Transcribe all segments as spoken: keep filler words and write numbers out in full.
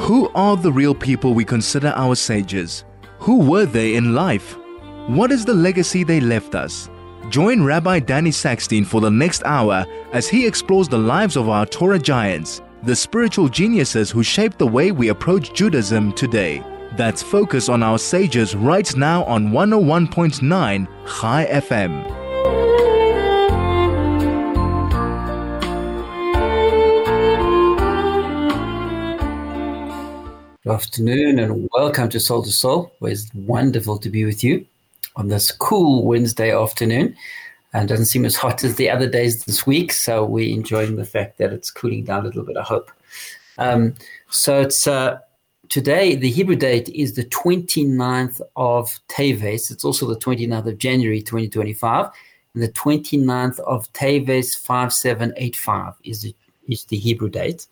Who are the real people we consider our sages? Who were they in life? What is the legacy they left us? Join Rabbi Danny Sackstein for the next hour as he explores the lives of our Torah giants, the spiritual geniuses who shaped the way we approach Judaism today. That's Focus on Our Sages right now on one oh one point nine Chai F M. Good afternoon and welcome to Soul to Soul, where it's wonderful to be with you on this cool Wednesday afternoon. And it doesn't seem as hot as the other days this week, so we're enjoying the fact that it's cooling down a little bit, I hope. Um, so it's uh, today, the Hebrew date is the twenty-ninth of Teves. It's also the twenty-ninth of January twenty twenty-five. And the twenty-ninth of Teves five seven eight five is the, is the Hebrew date.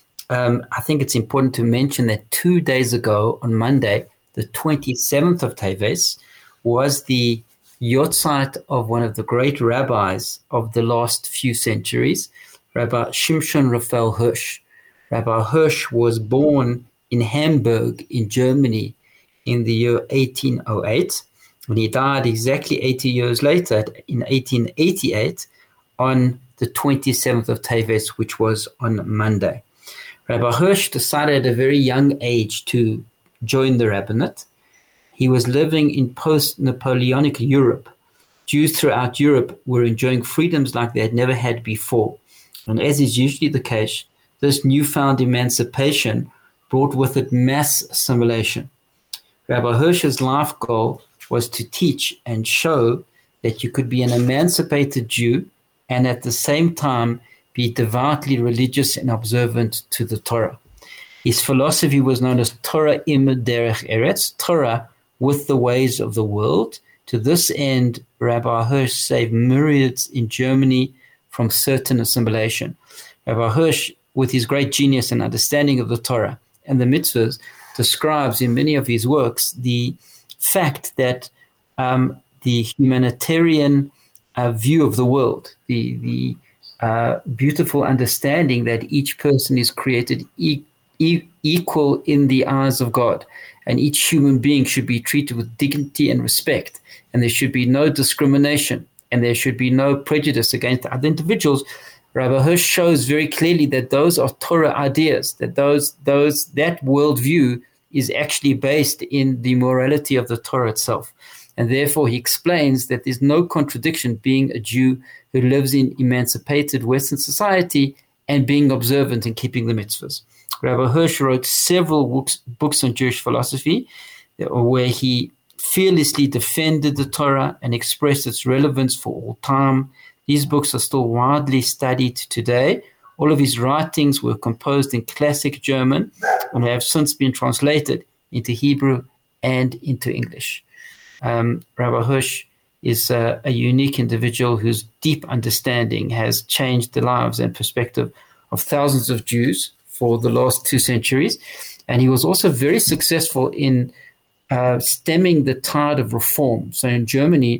Um, I think it's important to mention that two days ago, on Monday, the twenty-seventh of Teves, was the Yortzeit of one of the great rabbis of the last few centuries, Rabbi Shimshon Raphael Hirsch. Rabbi Hirsch was born in Hamburg in Germany in the year eighteen oh eight, and he died exactly eighty years later in eighteen eighty-eight on the twenty-seventh of Teves, which was on Monday. Rabbi Hirsch decided at a very young age to join the rabbinate. He was living in post-Napoleonic Europe. Jews throughout Europe were enjoying freedoms like they had never had before. And as is usually the case, this newfound emancipation brought with it mass assimilation. Rabbi Hirsch's life goal was to teach and show that you could be an emancipated Jew and at the same time be devoutly religious and observant to the Torah. His philosophy was known as Torah im derech eretz, Torah with the ways of the world. To this end, Rabbi Hirsch saved myriads in Germany from certain assimilation. Rabbi Hirsch, with his great genius and understanding of the Torah and the mitzvahs, describes in many of his works the fact that um, the humanitarian uh, view of the world, the the Uh, beautiful understanding that each person is created e- e- equal in the eyes of God, and each human being should be treated with dignity and respect, and there should be no discrimination, and there should be no prejudice against other individuals. Rabbi Hirsch shows very clearly that those are Torah ideas, that those those that worldview is actually based in the morality of the Torah itself. And therefore, he explains that there's no contradiction being a Jew who lives in emancipated Western society and being observant and keeping the mitzvahs. Rabbi Hirsch wrote several books, books on Jewish philosophy where he fearlessly defended the Torah and expressed its relevance for all time. These books are still widely studied today. All of his writings were composed in classic German and have since been translated into Hebrew and into English. Um, Rabbi Hirsch is uh, a unique individual whose deep understanding has changed the lives and perspective of thousands of Jews for the last two centuries. And he was also very successful in uh, stemming the tide of reform. So in Germany,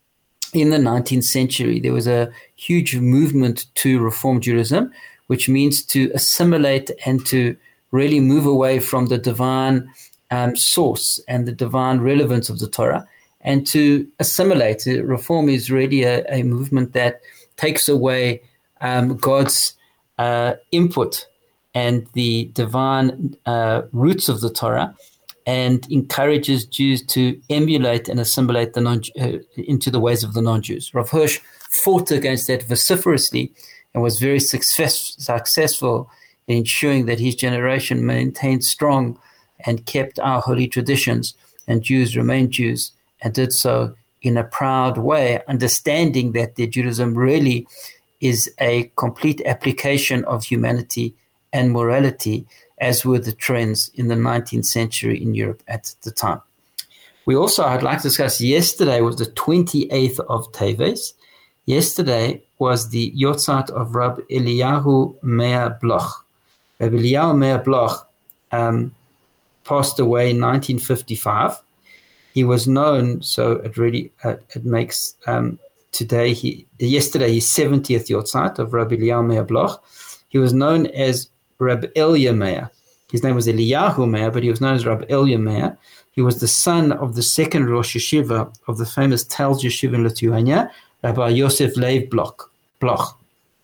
in the nineteenth century, there was a huge movement to reform Judaism, which means to assimilate and to really move away from the divine Um, source and the divine relevance of the Torah, and to assimilate. Reform is really a, a movement that takes away um, God's uh, input and the divine uh, roots of the Torah, and encourages Jews to emulate and assimilate the non, uh, into the ways of the non-Jews. Rav Hirsch fought against that vociferously and was very success, successful in ensuring that his generation maintained strong and kept our holy traditions, and Jews remained Jews and did so in a proud way, understanding that their Judaism really is a complete application of humanity and morality, as were the trends in the nineteenth century in Europe at the time. We also, I'd like to discuss, yesterday was the twenty-eighth of Teves. Yesterday was the Yortzeit of Rabbi Eliyahu Meir Bloch. Rabbi Eliyahu Meir Bloch um, passed away in nineteen fifty-five. He was known, so it really uh, it makes um, today he yesterday his seventieth Yortzeit of Rabbi Eliyahu Meir Bloch. He was known as Rabbi Elia Meir. His name was Eliyahu Meir, but he was known as Rabbi Elia Meir. He was the son of the second Rosh Yeshiva of the famous Telz Yeshiva in Lithuania, Rabbi Yosef Leib Bloch. Bloch.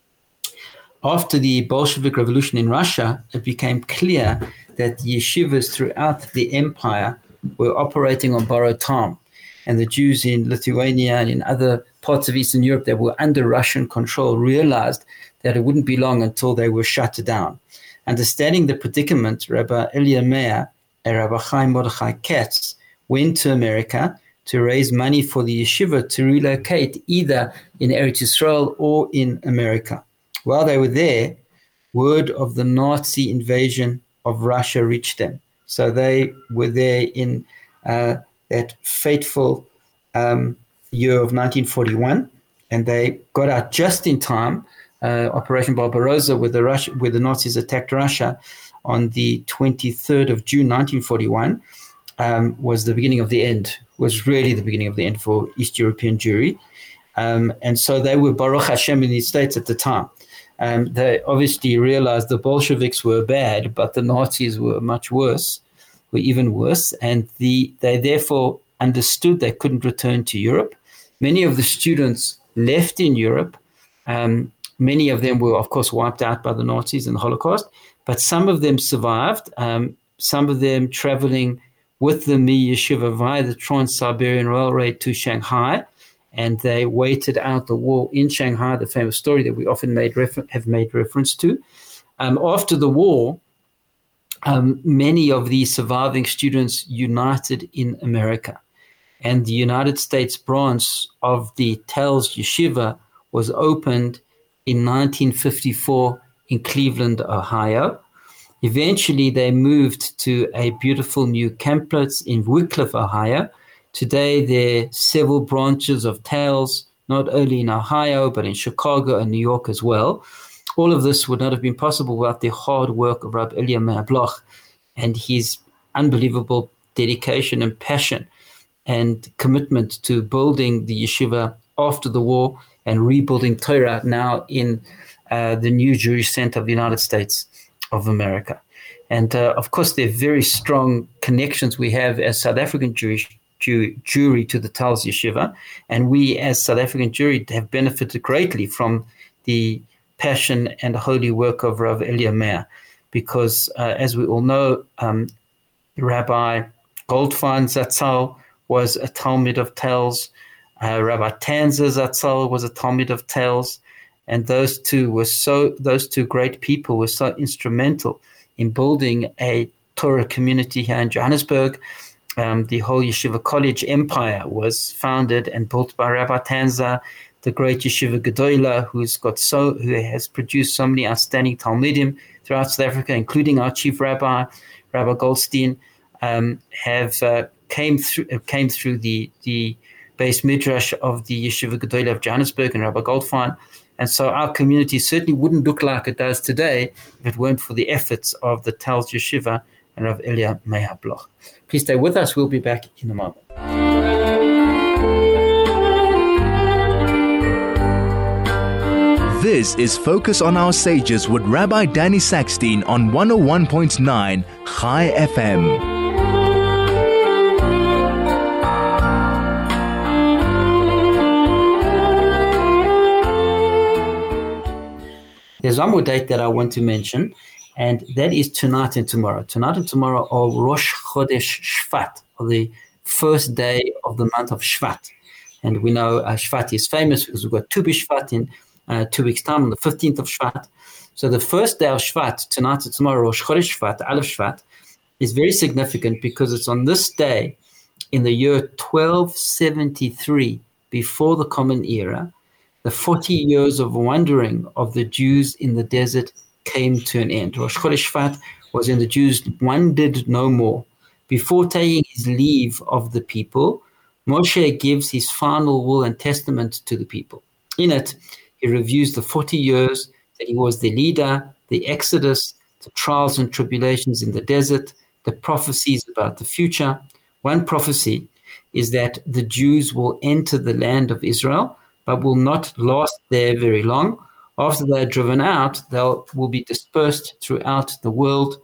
After the Bolshevik Revolution in Russia, it became clear that the yeshivas throughout the empire were operating on borrowed time. And the Jews in Lithuania and in other parts of Eastern Europe that were under Russian control realized that it wouldn't be long until they were shut down. Understanding the predicament, Rabbi Elia Meir and Rabbi Chaim Mordechai Katz went to America to raise money for the yeshiva to relocate either in Eretz Yisrael or in America. While they were there, word of the Nazi invasion of Russia reached them. So they were there in uh, that fateful um, year of nineteen forty-one, and they got out just in time. Uh, Operation Barbarossa, where the Russia, where the Nazis attacked Russia on the twenty-third of June nineteen forty-one, um, was the beginning of the end. Was really the beginning of the end for East European Jewry, um, and so they were Baruch Hashem in the States at the time. Um, they obviously realized the Bolsheviks were bad, but the Nazis were much worse, were even worse, and the they therefore understood they couldn't return to Europe. Many of the students left in Europe. Um, many of them were, of course, wiped out by the Nazis in the Holocaust, but some of them survived, um, some of them traveling with the Mi Yeshiva via the Trans-Siberian Railway to Shanghai, and they waited out the war in Shanghai, the famous story that we often made refer- have made reference to. Um, after the war, um, many of the surviving students united in America, and the United States branch of the Telz Yeshiva was opened in nineteen fifty-four in Cleveland, Ohio. Eventually, they moved to a beautiful new campus in Wickliffe, Ohio. Today, there are several branches of Telz, not only in Ohio, but in Chicago and New York as well. All of this would not have been possible without the hard work of Rabbi Elia Meir Bloch and his unbelievable dedication and passion and commitment to building the yeshiva after the war and rebuilding Torah now in uh, the new Jewish center of the United States of America. And uh, of course, there are very strong connections we have as South African Jewish Jew, Jewry to the Telz Yeshiva. And we as South African Jewry have benefited greatly from the passion and holy work of Rav Elia Meir, because uh, as we all know, um, Rabbi Goldfein Zatzal was a Talmid of Telz. Uh, Rabbi Tanzer Zatzal was a Talmid of Telz. And those two were so, those two great people were so instrumental in building a Torah community here in Johannesburg. Um, the whole Yeshiva College empire was founded and built by Rabbi Tanzer, the great Yeshiva Gedola, who's got so, who has produced so many outstanding Talmidim throughout South Africa, including our chief rabbi, Rabbi Goldstein, um, have uh, came through came through the the base midrash of the Yeshiva Gedola of Johannesburg and Rabbi Goldfein. And so our community certainly wouldn't look like it does today if it weren't for the efforts of the Telz Yeshiva and of Elia Meir Bloch. Please stay with us. We'll be back in a moment. This is Focus on Our Sages with Rabbi Danny Sackstein on one oh one point nine Chai F M. There's one more date that I want to mention, and that is tonight and tomorrow. Tonight and tomorrow are Rosh Chodesh Shvat, or the first day of the month of Shvat. And we know uh, Shvat is famous because we've got Tu B'Shvat in uh, two weeks' time, on the fifteenth of Shvat. So the first day of Shvat, tonight and tomorrow, Rosh Chodesh Shvat, Aleph Shvat, is very significant because it's on this day in the year twelve seventy-three, before the Common Era, the forty years of wandering of the Jews in the desert came to an end. Rosh Chodesh Shvat was when the Jews wandered no more. Before taking his leave of the people, Moshe gives his final will and testament to the people. In it, he reviews the forty years that he was the leader, the exodus, the trials and tribulations in the desert, the prophecies about the future. One prophecy is that the Jews will enter the land of Israel, but will not last there very long. After they are driven out, they will be dispersed throughout the world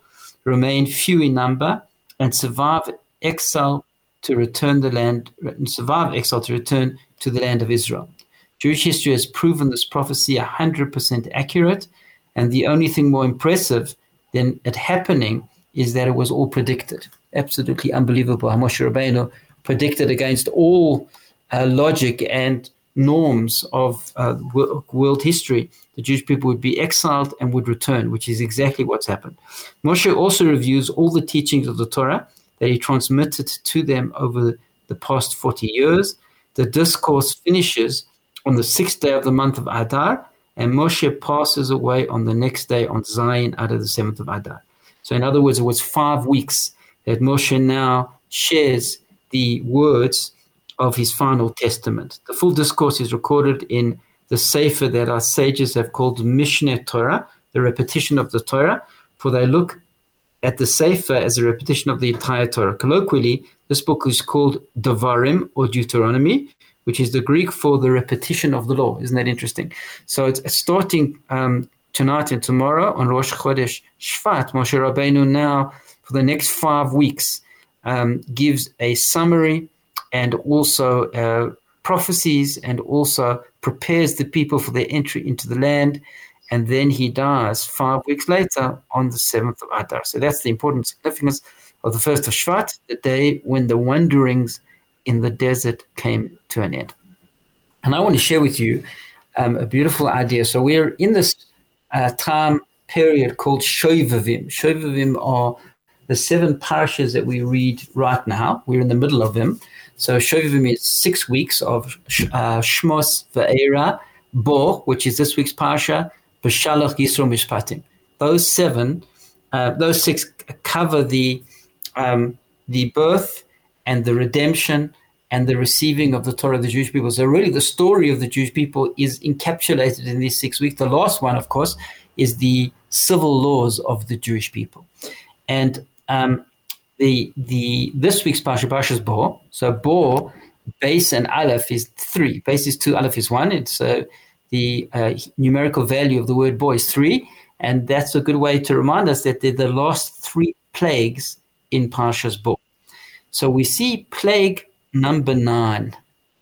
remain few in number, and survive exile to return the land, and survive exile to return to the land of Israel. Jewish history has proven this prophecy one hundred percent accurate, and the only thing more impressive than it happening is that it was all predicted. Absolutely unbelievable how Moshe Rabbeinu predicted against all uh, logic and norms of uh, world history. The Jewish people would be exiled and would return, which is exactly what's happened. Moshe also reviews all the teachings of the Torah that he transmitted to them over the past forty years. The discourse finishes on the sixth day of the month of Adar, and Moshe passes away on the next day on Zion out of the seventh of Adar. So in other words, it was five weeks that Moshe now shares the words of his final testament. The full discourse is recorded in the Sefer that our sages have called Mishneh Torah, the repetition of the Torah, for they look at the Sefer as a repetition of the entire Torah. Colloquially, this book is called Devarim, or Deuteronomy, which is the Greek for the repetition of the law. Isn't that interesting? So it's starting um, tonight and tomorrow on Rosh Chodesh Shvat. Moshe Rabbeinu now, for the next five weeks, um, gives a summary and also uh, prophecies, and also prepares the people for their entry into the land. And then he dies five weeks later on the seventh of Adar. So that's the important significance of the first of Shvat, the day when the wanderings in the desert came to an end. And I want to share with you um, a beautiful idea. So we're in this uh, time period called Shovavim. Shovavim are the seven parashas that we read right now. We're in the middle of them. So Shovavim is six weeks of uh, Shmos Va'era, Bo, which is this week's parasha, B'Shalach Yisro Mishpatim. Those seven, uh, those six cover the um, the birth and the redemption and the receiving of the Torah of the Jewish people. So really the story of the Jewish people is encapsulated in these six weeks. The last one, of course, is the civil laws of the Jewish people. And um, the the this week's Parsha, Parshas Bo, so Bo, base and Aleph is three. Base is two, Aleph is one. It's uh, the uh, numerical value of the word Bo is three. And that's a good way to remind us that they're the last three plagues in Parshas Bo. So we see plague number nine.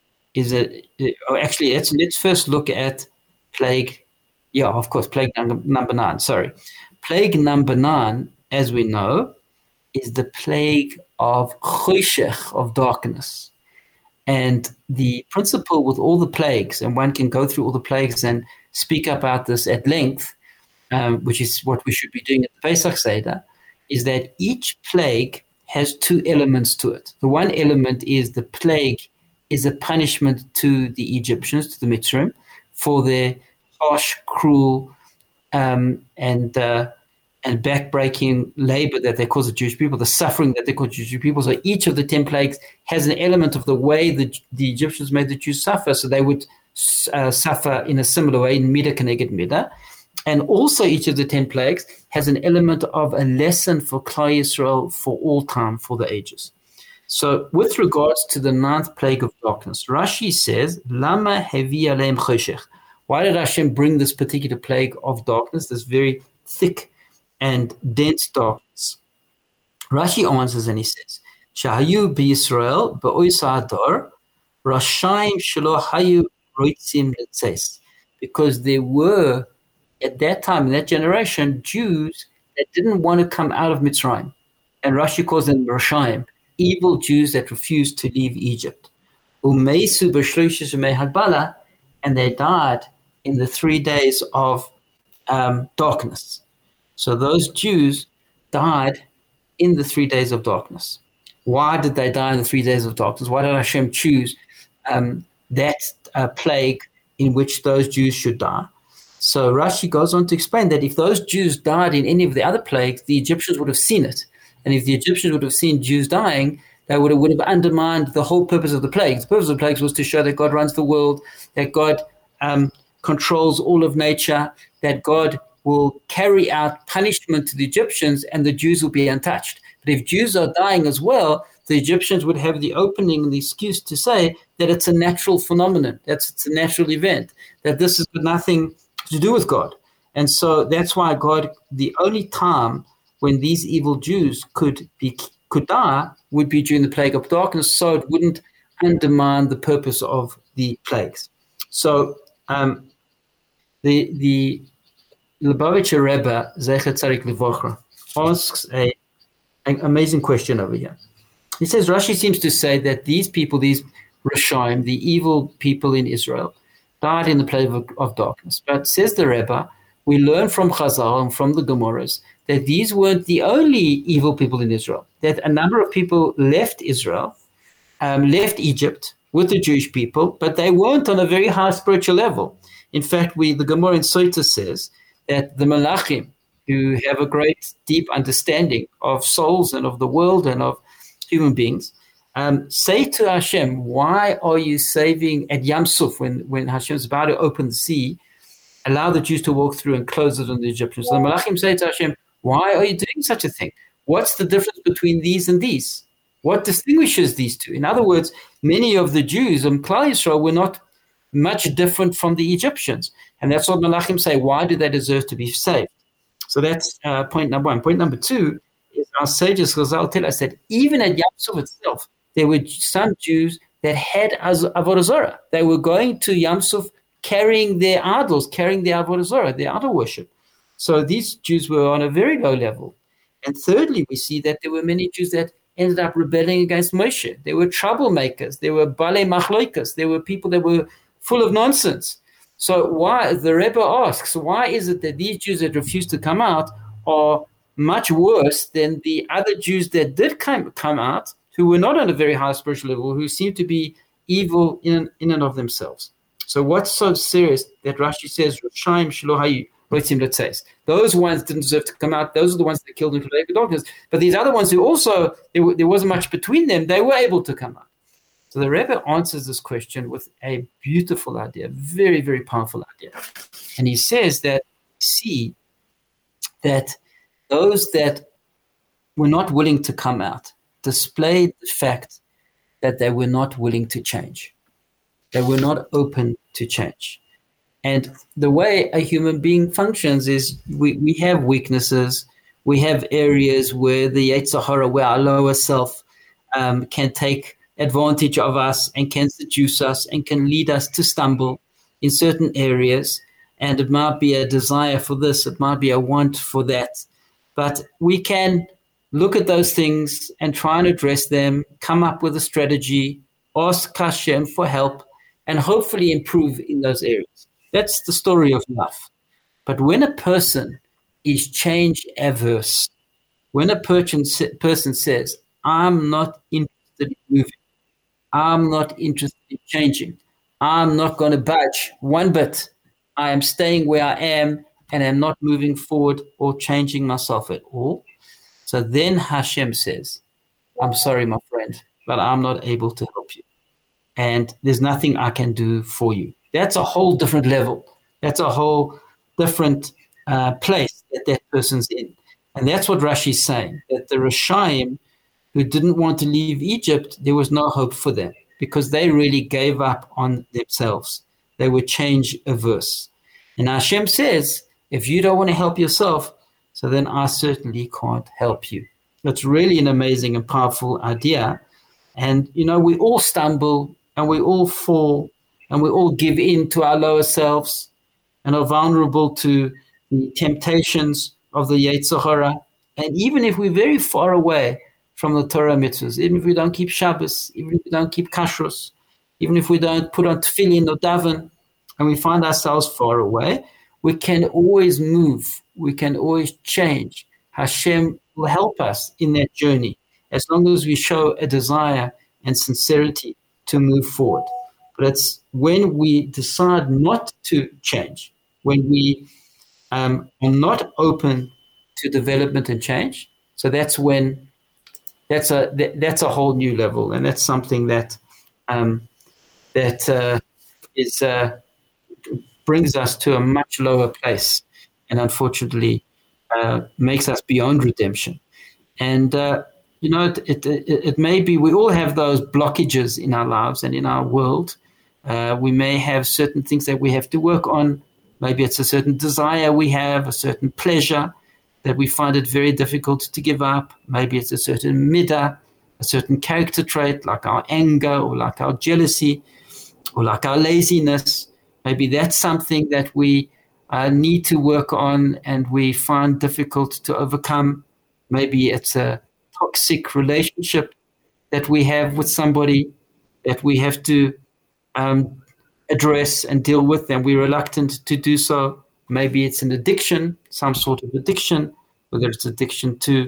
Is it? Oh, actually, let's let's first look at plague. Yeah, of course, plague number, number nine. Sorry, plague number nine, as we know, is the plague of choshech, of darkness. And the principle with all the plagues, and one can go through all the plagues and speak about this at length, um, which is what we should be doing at the Pesach Seder, is that each plague has two elements to it. The one element is the plague is a punishment to the Egyptians, to the Mitzrayim, for their harsh, cruel, um, and uh, and backbreaking labor that they cause the Jewish people, the suffering that they cause the Jewish people. So each of the ten plagues has an element of the way the, the Egyptians made the Jews suffer, so they would uh, suffer in a similar way, in Midah Keneged Midah. And also each of the ten plagues has an element of a lesson for Klal Yisrael for all time, for the ages. So with regards to the ninth plague of darkness, Rashi says, Lama hevi aleim choshech. Why did Hashem bring this particular plague of darkness, this very thick and dense darkness? Rashi answers and he says, Shahayu b'Yisrael b'oisa adar, Rashayim shelo hayu roitzim letzes. Because there were, at that time, in that generation, Jews that didn't want to come out of Mitzrayim. And Rashi calls them Rashayim, evil Jews that refused to leave Egypt. Umeisu b'shloishes u'mei and they died in the three days of um, darkness. So those Jews died in the three days of darkness. Why did they die in the three days of darkness? Why did Hashem choose um, that uh, plague in which those Jews should die? So Rashi goes on to explain that if those Jews died in any of the other plagues, the Egyptians would have seen it. And if the Egyptians would have seen Jews dying, they would have, would have undermined the whole purpose of the plagues. The purpose of the plagues was to show that God runs the world, that God um, controls all of nature, that God will carry out punishment to the Egyptians and the Jews will be untouched. But if Jews are dying as well, the Egyptians would have the opening and the excuse to say that it's a natural phenomenon, that's it's a natural event, that this has got nothing to do with God. And so that's why God, the only time when these evil Jews could be could die would be during the plague of darkness, so it wouldn't undermine the purpose of the plagues. So um, the the Lubavitcher Rebbe Zecher Tzadik Livrocha asks a an amazing question over here. He says Rashi seems to say that these people, these Rashaim, the evil people in Israel, died in the plague of, of darkness. But says the Rebbe, we learn from Chazal and from the Gemaras that these weren't the only evil people in Israel, that a number of people left Israel, um, left Egypt with the Jewish people, but they weren't on a very high spiritual level. In fact, we the Gemara in Sotah says that the Malachim, who have a great, deep understanding of souls and of the world and of human beings, um, say to Hashem, why are you saving at Yam Suf, when, when Hashem is about to open the sea, allow the Jews to walk through and close it on the Egyptians? So the Malachim say to Hashem, why are you doing such a thing? What's the difference between these and these? What distinguishes these two? In other words, many of the Jews of Klal Yisrael were not much different from the Egyptians. And that's what Malachim say, why do they deserve to be saved? So that's uh, point number one. Point number two is our sages, Chazal, tell us that even at Yam Suf itself, there were some Jews that had Avodah Zarah. They were going to Yam Suf carrying their idols, carrying their Avodah Zarah, their idol worship. So these Jews were on a very low level. And thirdly, we see that there were many Jews that ended up rebelling against Moshe. There were troublemakers. There were balei machloikas. There were people that were full of nonsense. So why, the Rebbe asks, why is it that these Jews that refused to come out are much worse than the other Jews that did come, come out, who were not on a very high spiritual level, who seem to be evil in, in and of themselves? So what's so serious that Rashi says, Rashaim shelo hayu rotzim letzos? Those ones didn't deserve to come out. Those are the ones that killed into the darkness. But these other ones who also, there, were, there wasn't much between them, they were able to come out. So the Rebbe answers this question with a beautiful idea, very, very powerful idea. And he says that, see, that those that were not willing to come out displayed the fact that they were not willing to change. They were not open to change. And the way a human being functions is we, we have weaknesses. We have areas where the Yetzer Hara, where our lower self um, can take advantage of us and can seduce us and can lead us to stumble in certain areas. And it might be a desire for this, it might be a want for that. But we can look at those things and try and address them, come up with a strategy, ask Hashem for help, and hopefully improve in those areas. That's the story of life. But when a person is change averse, when a person, person says, I'm not interested in moving, I'm not interested in changing, I'm not going to budge one bit, I am staying where I am and I'm not moving forward or changing myself at all. So then Hashem says, I'm sorry, my friend, but I'm not able to help you. And there's nothing I can do for you. That's a whole different level. That's a whole different uh, place that that person's in. And that's what Rashi's saying, that the Rashaim who didn't want to leave Egypt, there was no hope for them because they really gave up on themselves. They were change averse. And Hashem says, if you don't want to help yourself, so then I certainly can't help you. That's really an amazing and powerful idea. And, you know, we all stumble and we all fall and we all give in to our lower selves and are vulnerable to the temptations of the Yetzer Hara. And even if we're very far away from the Torah mitzvahs, even if we don't keep Shabbos, even if we don't keep kashrus, even if we don't put on tefillin or daven, and we find ourselves far away, we can always move. We can always change. Hashem will help us in that journey as long as we show a desire and sincerity to move forward. But it's when we decide not to change, when we um, are not open to development and change, so that's when that's a that, that's a whole new level, and that's something that um, that uh, is uh, brings us to a much lower place, and unfortunately uh, makes us beyond redemption. And uh, you know, it, it, it, it may be we all have those blockages in our lives and in our world. Uh, we may have certain things that we have to work on. Maybe it's a certain desire we have, a certain pleasure. that we find it very difficult to give up. Maybe it's a certain midah, a certain character trait, like our anger or like our jealousy or like our laziness. Maybe that's something that we uh, need to work on and we find difficult to overcome. Maybe it's a toxic relationship that we have with somebody that we have to um, address and deal with, and we're reluctant to do so. Maybe it's an addiction, some sort of addiction, whether it's addiction to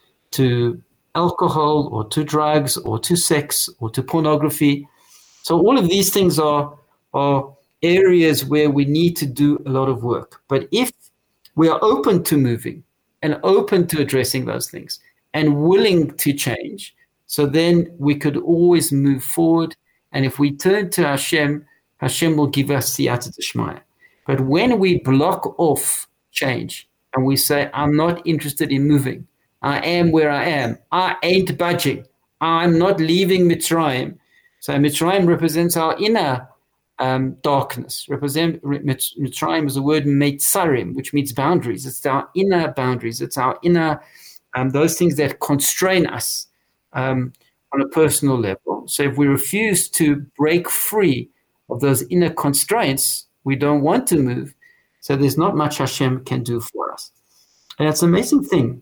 to alcohol or to drugs or to sex or to pornography. So all of these things are, are areas where we need to do a lot of work. But if we are open to moving and open to addressing those things and willing to change, so then we could always move forward. And if we turn to Hashem, Hashem will give us siyata d'shmaya. But when we block off change and we say, I'm not interested in moving, I am where I am, I ain't budging, I'm not leaving Mitzrayim. So Mitzrayim represents our inner um, darkness. Represent, Mitzrayim is the word Meitzarim, which means boundaries. It's our inner boundaries. It's our inner, um, those things that constrain us um, on a personal level. So if we refuse to break free of those inner constraints, we don't want to move. So there's not much Hashem can do for us. And it's an amazing thing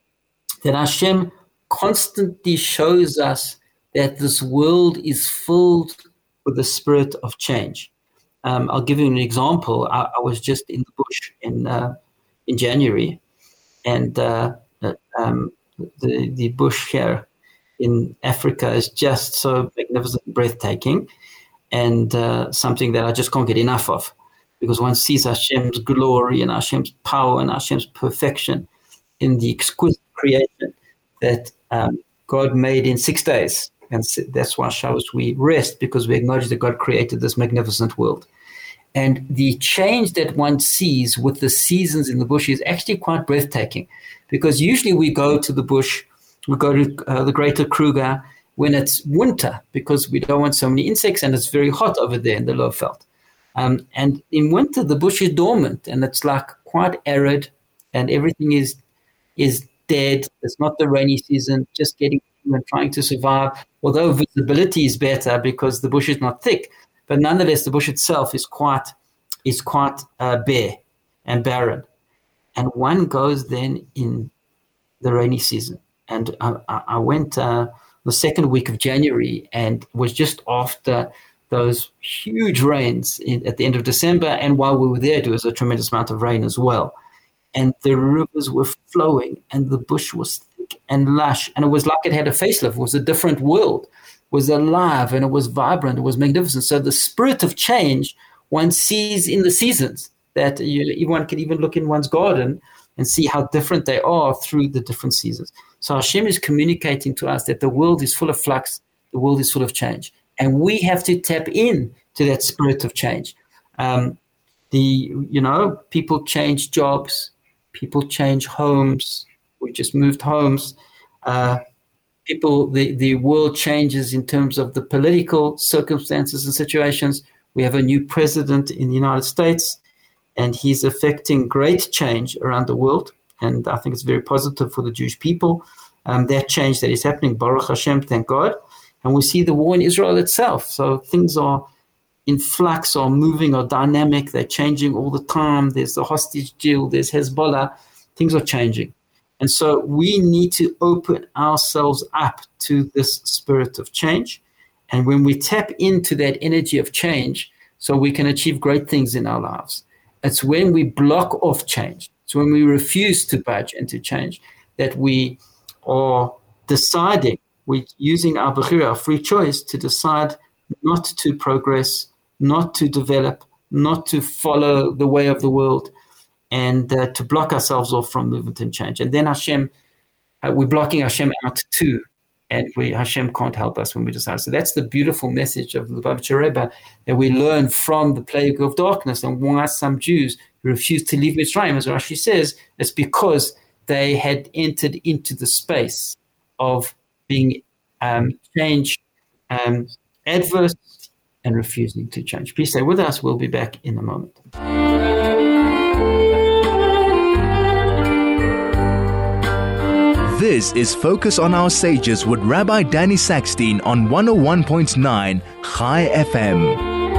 that Hashem constantly shows us that this world is filled with the spirit of change. Um, I'll give you an example. I, I was just in the bush in uh, in January, and uh, um, the the bush here in Africa is just so magnificent, breathtaking, and uh, something that I just can't get enough of, because one sees Hashem's glory and Hashem's power and Hashem's perfection in the exquisite creation that um, God made in six days. And that's why Shabbos we rest, because we acknowledge that God created this magnificent world. And the change that one sees with the seasons in the bush is actually quite breathtaking, because usually we go to the bush, we go to uh, the Greater Kruger when it's winter, because we don't want so many insects and it's very hot over there in the Lowveld. Um, and in winter, the bush is dormant and it's like quite arid and everything is is dead. It's not the rainy season, just getting through and trying to survive. Although visibility is better because the bush is not thick, but nonetheless, the bush itself is quite is quite uh, bare and barren. And one goes then in the rainy season. And I, I went uh, the second week of January, and was just after those huge rains in, at the end of December. And while we were there, there was a tremendous amount of rain as well. And the rivers were flowing, and the bush was thick and lush. And it was like it had a facelift. It was a different world. It was alive, and it was vibrant. It was magnificent. So the spirit of change one sees in the seasons, that you, one can even look in one's garden and see how different they are through the different seasons. So Hashem is communicating to us that the world is full of flux. The world is full of change. And we have to tap in to that spirit of change. Um, the, you know, people change jobs. People change homes. We just moved homes. Uh, people, the, the world changes in terms of the political circumstances and situations. We have a new president in the United States, and he's affecting great change around the world. And I think it's very positive for the Jewish people. Um, that change that is happening, Baruch Hashem, thank God. And we see the war in Israel itself. So things are in flux, or moving, or dynamic. They're changing all the time. There's the hostage deal. There's Hezbollah. Things are changing. And so we need to open ourselves up to this spirit of change. And when we tap into that energy of change, so we can achieve great things in our lives, it's when we block off change. It's when we refuse to budge and to change that we are deciding, we're using our bechira, our free choice, to decide not to progress, not to develop, not to follow the way of the world, and uh, to block ourselves off from movement and change. And then Hashem, uh, we're blocking Hashem out too, and we, Hashem can't help us when we decide. So that's the beautiful message of the Lubavitcher Rebbe, that we learn from the plague of darkness, and why some Jews refused to leave Mitzrayim, as Rashi says, it's because they had entered into the space of being um, changed, um, adverse, and refusing to change. Please stay with us. We'll be back in a moment. This is Focus on Our Sages with Rabbi Danny Sackstein on one oh one point nine Chai F M.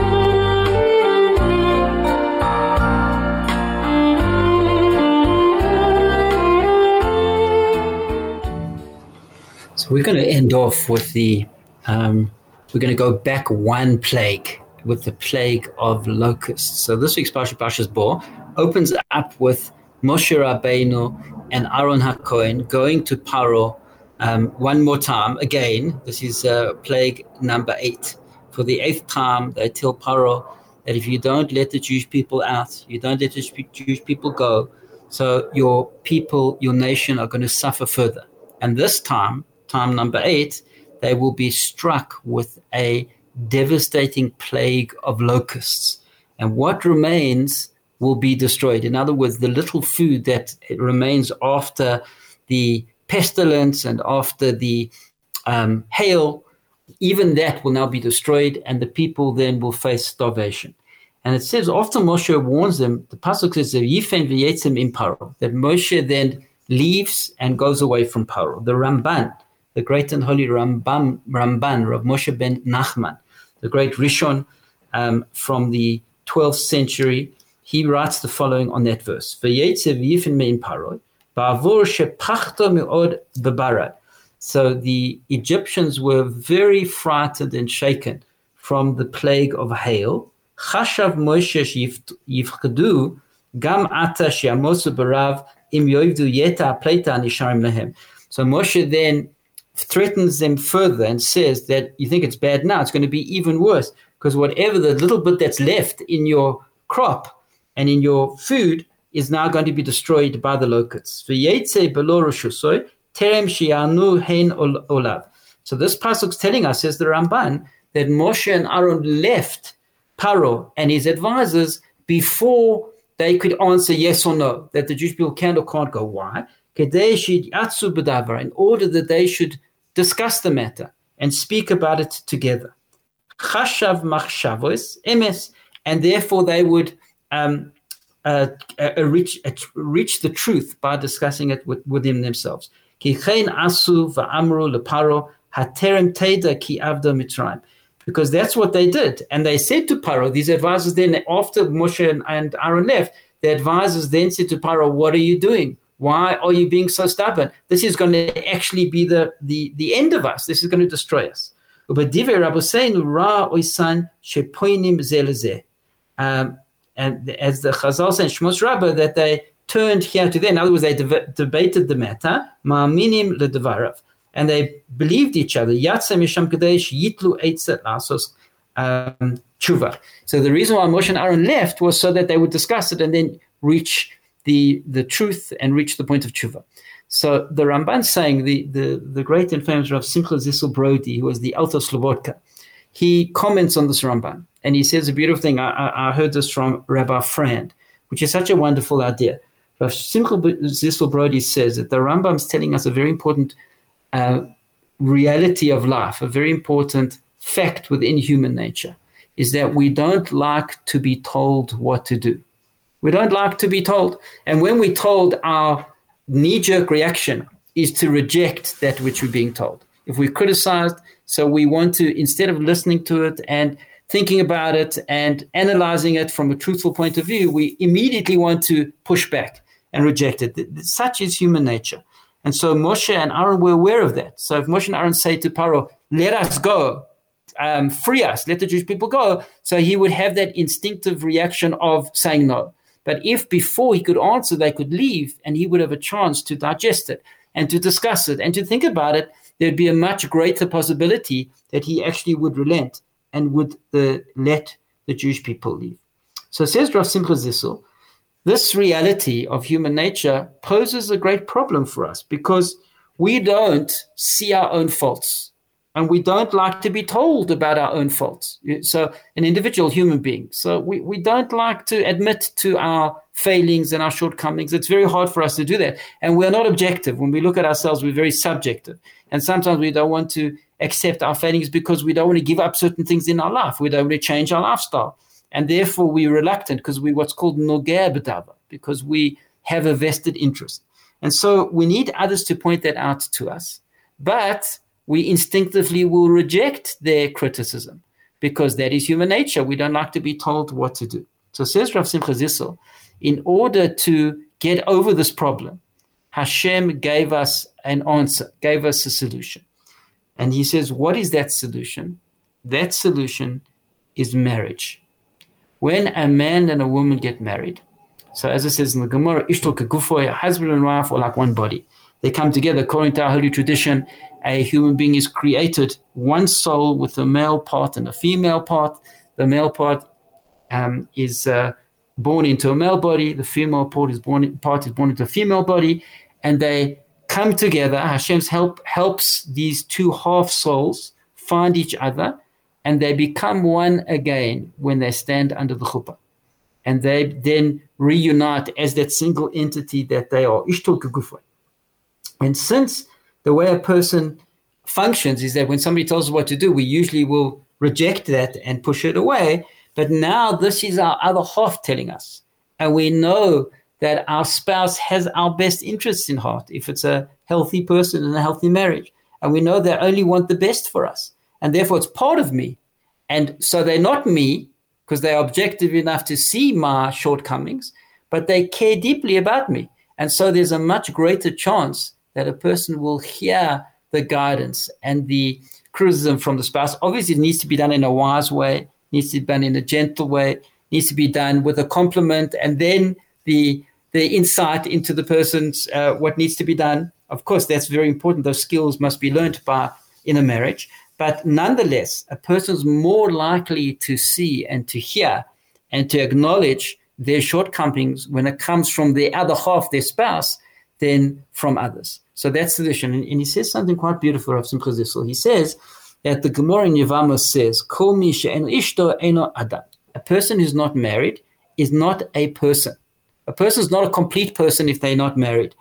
So we're going to end off with the, um, we're going to go back one plague, with the plague of locusts. So this week's Parsha, Parshas Bo, opens up with Moshe Rabbeinu and Aaron HaKohen going to Paro um, one more time. Again, this is uh, plague number eight. For the eighth time, they tell Paro that if you don't let the Jewish people out, you don't let the Jewish people go, so your people, your nation are going to suffer further. And this time, time number eight, they will be struck with a devastating plague of locusts. And what remains will be destroyed. In other words, the little food that remains after the pestilence and after the um, hail, even that will now be destroyed, and the people then will face starvation. And it says, after Moshe warns them, the pasuk says, "Yifen v'yetzem im Paro," that Moshe then leaves and goes away from Paro. The Ramban, the great and holy Ramban, Ramban, Rav Moshe ben Nachman, the great Rishon um, from the twelfth century, he writes the following on that verse: So the Egyptians were very frightened and shaken from the plague of hail. Chashav Moshe yifchadu gam ata she'amosu barav im yoivdu yeta pleita nisharim lehem. So Moshe then threatens them further and says that you think it's bad now, it's going to be even worse, because whatever the little bit that's left in your crop and in your food is now going to be destroyed by the locusts. So this pasuk is telling us, says the Ramban, that Moshe and Aaron left Paro and his advisors before they could answer yes or no, that the Jewish people can or can't go. Why? In order that they should discuss the matter and speak about it together. Chashav machshavos emes, and therefore they would um, uh, uh, reach uh, reach the truth by discussing it with, within themselves. Kichein asu va'amru leparo haterem teda ki avda mitzrayim, because that's what they did, and they said to Paro, these advisors then, after Moshe and, and Aaron left, the advisors then said to Paro, "What are you doing? Why are you being so stubborn? This is going to actually be the, the, the end of us. This is going to destroy us." Um, and as the Chazal said, Shmos Rabbah, that they turned here to there. In other words, they deb- debated the matter, ma'aminim ledevarav, and they believed each other. Yatzem yisham kadesh yitlu eitzet lasos tshuva. So the reason why Moshe and Aaron left was so that they would discuss it and then reach the the truth and reach the point of tshuva. So the Ramban saying, the, the, the great and famous Rav Simcha Zissel Brody, who was the Alter Slobodka, he comments on this Ramban, and he says a beautiful thing. I, I, I heard this from Rabbi Frand, which is such a wonderful idea. Rav Simcha Zissel Brody says that the Rambam is telling us a very important uh, reality of life, a very important fact within human nature, is that we don't like to be told what to do. We don't like to be told. And when we're told, our knee-jerk reaction is to reject that which we're being told. If we're criticized, so we want to, instead of listening to it and thinking about it and analyzing it from a truthful point of view, we immediately want to push back and reject it. Such is human nature. And so Moshe and Aaron were aware of that. So if Moshe and Aaron say to Paro, "Let us go, um, free us, let the Jewish people go," so he would have that instinctive reaction of saying no. But if before he could answer, they could leave, and he would have a chance to digest it and to discuss it and to think about it, there'd be a much greater possibility that he actually would relent and would uh, let the Jewish people leave. So says Rav Simcha Zissel, this reality of human nature poses a great problem for us because we don't see our own faults. And we don't like to be told about our own faults. So an individual human being. So we, we don't like to admit to our failings and our shortcomings. It's very hard for us to do that. And we're not objective. When we look at ourselves, we're very subjective. And sometimes we don't want to accept our failings because we don't want to give up certain things in our life. We don't want to change our lifestyle. And therefore we're reluctant because we're what's called nogeh b'dava, because we have a vested interest. And so we need others to point that out to us. But we instinctively will reject their criticism because that is human nature. We don't like to be told what to do. So says Rav Simcha Zissel, in order to get over this problem, Hashem gave us an answer, gave us a solution. And he says, what is that solution? That solution is marriage. When a man and a woman get married, so as it says in the Gemara, Ishto kegufoy, a husband and wife are like one body. They come together according to our holy tradition. A human being is created, one soul with a male part and a female part. The male part um, is uh, born into a male body. The female part is born part is born into a female body, and they come together. Hashem's help helps these two half souls find each other, and they become one again when they stand under the chuppah. And they then reunite as that single entity that they are. And since the way a person functions is that when somebody tells us what to do, we usually will reject that and push it away. But now this is our other half telling us. And we know that our spouse has our best interests in heart if it's a healthy person in a healthy marriage. And we know they only want the best for us. And therefore it's part of me. And so they're not me, because they're objective enough to see my shortcomings, but they care deeply about me. And so there's a much greater chance that a person will hear the guidance and the criticism from the spouse. Obviously, it needs to be done in a wise way, needs to be done in a gentle way, needs to be done with a compliment, and then the the insight into the person's uh, what needs to be done. Of course, that's very important. Those skills must be learned by in a marriage. But nonetheless, a person's more likely to see and to hear and to acknowledge their shortcomings when it comes from the other half, their spouse, than from others. So that's the vision. And, and he says something quite beautiful of Simcha Zissel. He says that the Gemara in Yevamos says, Kol mi she'en ishto eno adam. A person who's not married is not a person. A person is not a complete person if they're not married.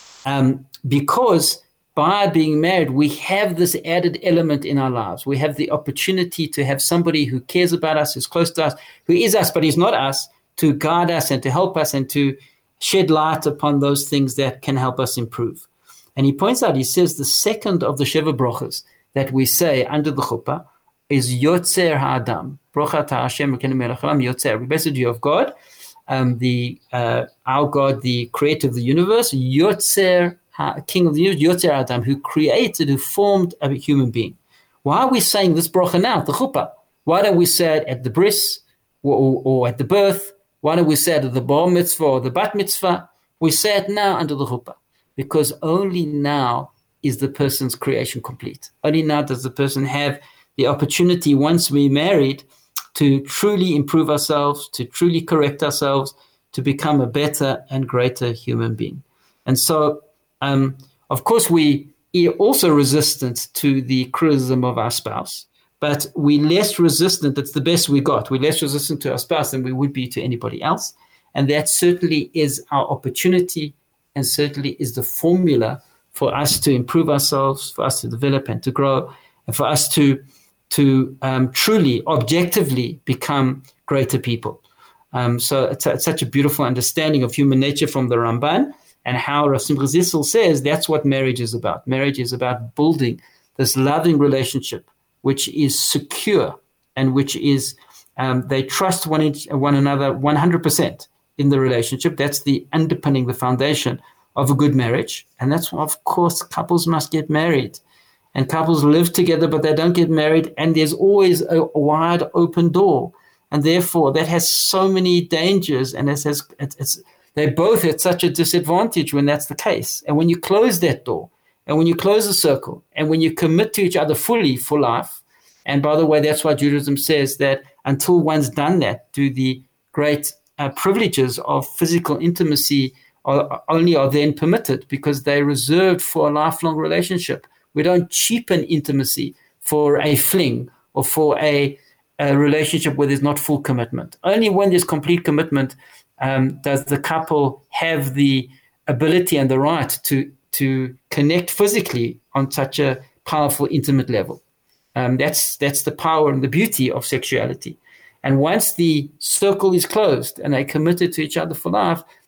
Um, because by being married, we have this added element in our lives. We have the opportunity to have somebody who cares about us, who's close to us, who is us, but he's not us, to guide us and to help us and to shed light upon those things that can help us improve. And he points out, he says, the second of the Sheva Brochas that we say under the chuppah is Yotzer HaAdam. Brocha ta Hashem Elokeinu melech haolam, Yotzer. We blessed you of God, um, the uh, our God, the creator of the universe, Yotzer, King of the universe, Yotzer Adam, who created, who formed a human being. Why are we saying this bracha now, the chuppah? Why don't we say it at the bris or, or, or at the birth? Why don't we say it at the bar mitzvah or the bat mitzvah? We say it now under the chuppah, because only now is the person's creation complete. Only now does the person have the opportunity, once we're married, to truly improve ourselves, to truly correct ourselves, to become a better and greater human being. And so, Um, of course, we are also resistant to the criticism of our spouse, but we're less resistant. It's the best we got. We're less resistant to our spouse than we would be to anybody else. And that certainly is our opportunity and certainly is the formula for us to improve ourselves, for us to develop and to grow, and for us to, to um, truly, objectively become greater people. Um, so it's, a, it's such a beautiful understanding of human nature from the Ramban. And how Rav Simcha Zissel says that's what marriage is about. Marriage is about building this loving relationship, which is secure and which is, um, they trust one, each, one another one hundred percent in the relationship. That's the underpinning, the foundation of a good marriage. And that's why, of course, couples must get married. And couples live together, but they don't get married. And there's always a, a wide open door. And therefore, that has so many dangers. And it has, it, it's, they're both at such a disadvantage when that's the case. And when you close that door, and when you close the circle, and when you commit to each other fully for life, and by the way, that's why Judaism says that until one's done that, do the great uh, privileges of physical intimacy are, only are then permitted, because they're reserved for a lifelong relationship. We don't cheapen intimacy for a fling or for a, a relationship where there's not full commitment. Only when there's complete commitment Um, does the couple have the ability and the right to to connect physically on such a powerful, intimate level. Um, that's that's the power and the beauty of sexuality. And once the circle is closed and they're committed to each other for life,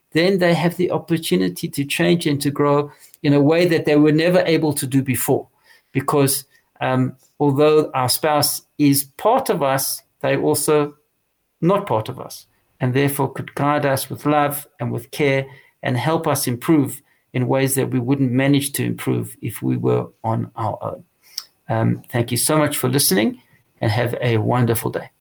then they have the opportunity to change and to grow in a way that they were never able to do before. Because um, although our spouse is part of us, they're also not part of us, and therefore could guide us with love and with care and help us improve in ways that we wouldn't manage to improve if we were on our own. Um, thank you so much for listening, and have a wonderful day.